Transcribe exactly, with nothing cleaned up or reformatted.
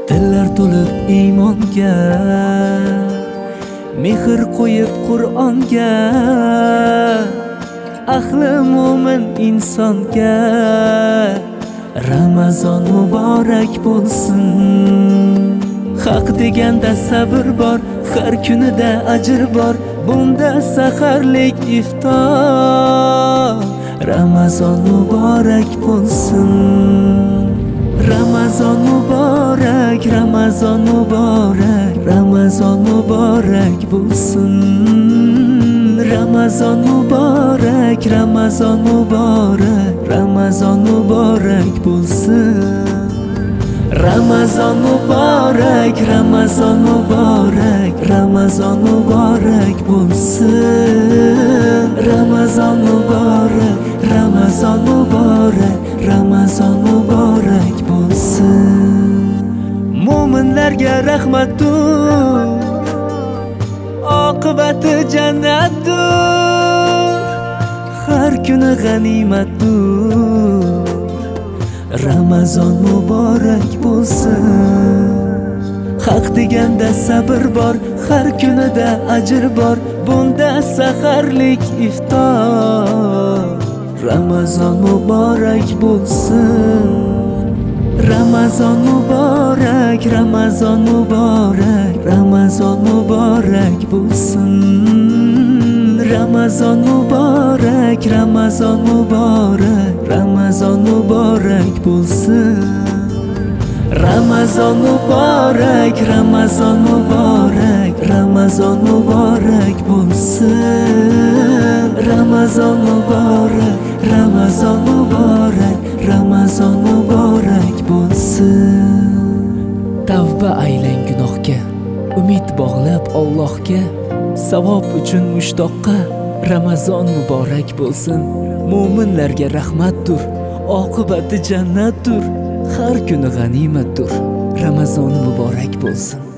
Dillar to'lib iymonga, mehr qo'yib Qur'onga, ahli mo'min insonga Ramazon muborak bo'lsin. Haq deganda sabr bor, har kunida ajr bor, bunda saharlik iftor. Ramazon muborak bo'lsin. Ramazon muborak, Ramazon muborak, Ramazon muborak bo'lsin. Ramazon muborak, Ramazon muborak, Ramazon muborak bo'lsin. Ramazon muborak, Ramazon muborak, Ramazon muborak bo'lsin. Ramazon muborak, Ramazon muborak, Ramazon muborak bo'lsin. Mo'minlarga rahmatdir, oqibati jannatdir, har kuni g'animatdir. Ramazon muborak bo'lsin. Haq deganda sabr bor, har kunida ajr bor, bunda saharlik iftor. Ramazon muborak bo'lsin. Ramazon muborak, Ramazon muborak, Ramazon muborak bo'lsin. Ramazon muborak, Ramazon muborak, Ramazon muborak bo'lsin. Ramazon muborak, Ramazon muborak, Ramazon muborak bo'lsin. Ramazon muborak, Ramazon muborak, Ramazon muborak bo'lsin. Tavba aylang gunohga, umid bog'lab Allohga, savob uchun mushtoqqa Ramazon muborak bo'lsin. Mo'minlarga rahmatdir, oqibati jannatdir, har kuni g'animatdir. Ramazon muborak bo'lsin.